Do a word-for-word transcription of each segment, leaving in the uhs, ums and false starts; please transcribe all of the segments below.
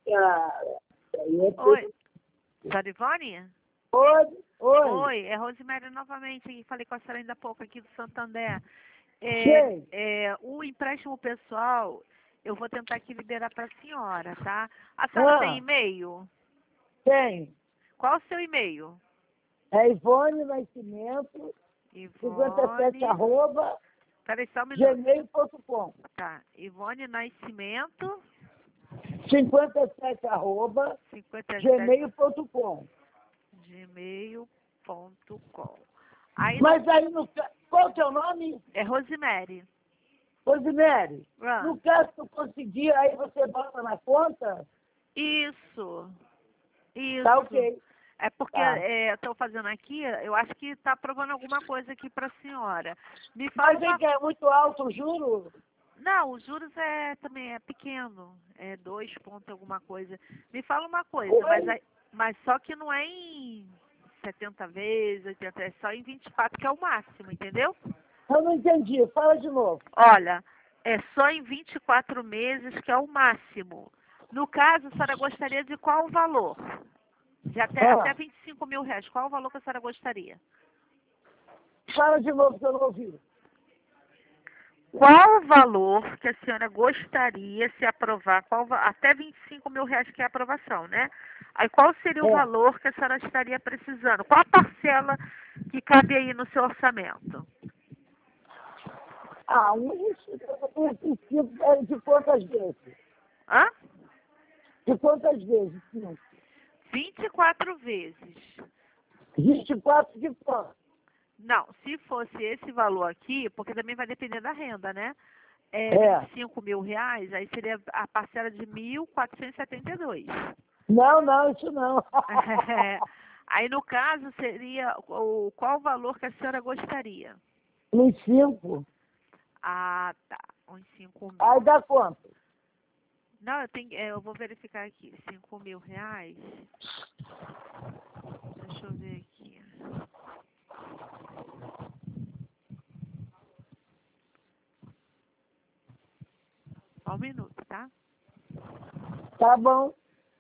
que a... Oi, senhora Ivone? Oi, oi. Oi, é Rosemary novamente, aqui, falei com a senhora ainda há pouco aqui do Santander. Sei. É, é, o empréstimo pessoal, eu vou tentar aqui liberar para a senhora, tá? A senhora Ah, tem e-mail? tem. Qual o seu e-mail? É Ivone Nascimento, cinquenta e sete, Ivone... arroba, Peraí só um minuto. gmail ponto com. Tá, Ivone Nascimento, cinquenta e sete, arroba, cinquenta e sete, gmail ponto com. gmail ponto com. Aí Mas no, aí, no, ca- qual que é o nome? é Rosemary. Rosemary, Ah, no caso que eu conseguir, aí você bota na conta? isso, Tá isso. ok. É porque Tá. estou fazendo aqui, eu acho que está aprovando alguma coisa aqui para a senhora. Me fala Mas aí uma... que é muito alto o juro? Não, os juros é, também é pequeno, é dois pontos alguma coisa. Me fala uma coisa, mas, Oi? aí- mas só que não é em setenta vezes, oitenta, é só em vinte e quatro que é o máximo, entendeu? Eu não entendi. Fala de novo. Olha, é só em vinte e quatro meses que é o máximo. No caso, a senhora gostaria de qual valor? De até, até Ah, vinte e cinco mil reais. Qual o valor que a senhora gostaria? fala de novo que eu não ouvi. Qual o valor que a senhora gostaria se aprovar? Qual, va- até vinte e cinco mil reais que é a aprovação, né? Aí qual seria o É. valor que a senhora estaria precisando? Qual a parcela que cabe aí no seu orçamento? Ah, um esse tipo é de quantas vezes? Hã? De quantas vezes? Cinco. vinte e quatro vezes. vinte e quatro de quanto? Não, se fosse esse valor aqui, porque também vai depender da renda, né? É É. vinte e cinco mil reais, aí seria a parcela de mil quatrocentos e setenta e dois. Não, não, isso não. É, aí no caso seria o, qual o valor que a senhora gostaria? Uns cinco. Ah, tá. Uns cinco mil. Aí dá quanto? Não, eu, tenho, é, eu vou verificar aqui. Cinco mil reais. Deixa eu ver aqui. Só um minuto, tá? Tá bom.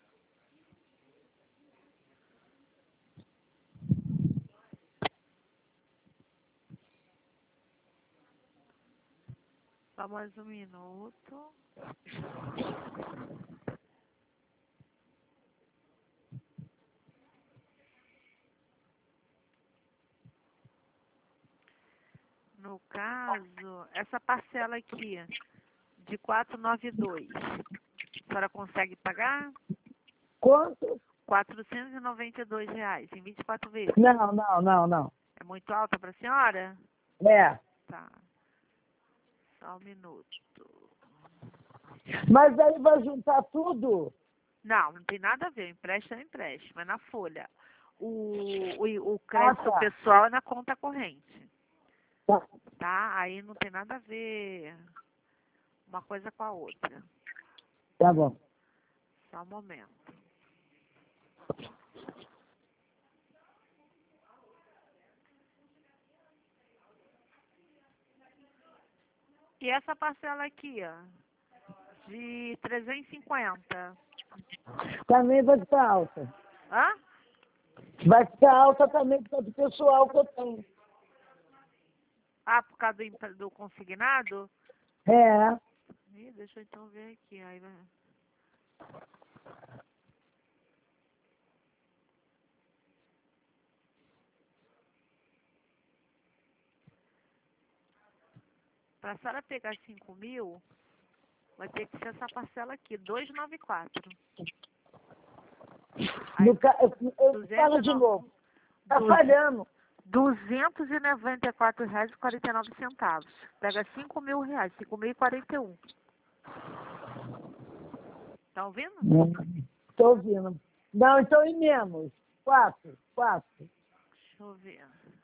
Só mais um minuto. No caso, essa parcela aqui de quatrocentos e noventa e dois, a senhora consegue pagar? Quanto? quatrocentos e noventa e dois reais em vinte e quatro vezes. Não, não, não, não. É muito alta para a senhora? É. Tá. Só um minuto. Mas aí vai juntar tudo? Não, não tem nada a ver. Empréstimo é empréstimo, é na folha. O, o, o Ah, crédito tá. pessoal é na conta corrente, Tá, tá? Aí não tem nada a ver uma coisa com a outra. tá bom. Só um momento. E essa parcela aqui, ó, de trezentos e cinquenta. Também vai ficar alta. Hã? Vai ficar alta também por causa do pessoal que eu tenho. Ah, por causa do, empre- do consignado? É. Ih, deixa eu então ver aqui. Aí vai... Para a senhora pegar cinco mil, vai ter que ser essa parcela aqui, duzentos e noventa e quatro. Aí, No ca... eu, eu, duzentos fala e de no- novo. Tá duze- falhando. duzentos e noventa e quatro reais e quarenta e nove centavos. Pega cinco mil reais, cinco mil e quarenta e um. Tá ouvindo? Estou ouvindo. Não, então em menos. Quatro. Quatro. Deixa eu ver.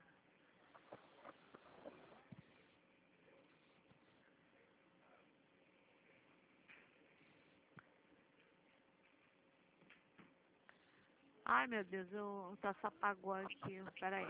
Ai, meu Deus, eu, o troço apagou aqui. Peraí.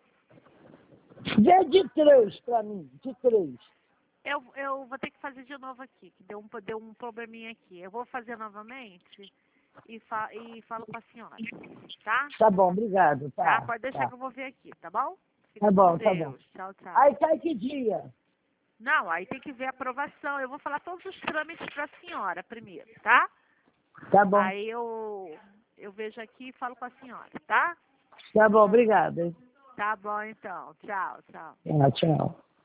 Vê de três pra mim. De três. Eu, eu vou ter que fazer de novo aqui, que deu um, deu um probleminha aqui. Eu vou fazer novamente e, fa e falo com a senhora, tá? Tá bom, obrigado. Tá? Tá, Pode deixar tá. que eu vou ver aqui, tá bom? Fica Tá bom, com tá Deus. bom. Tchau, tchau. Aí cai que dia? Não, aí tem que ver a aprovação. Eu vou falar todos os trâmites para a senhora primeiro, tá? Tá bom. Aí eu, eu vejo aqui e falo com a senhora, tá? Tá bom, obrigado. hein? Tá bom, então. Tchau, tchau. Tá, tchau.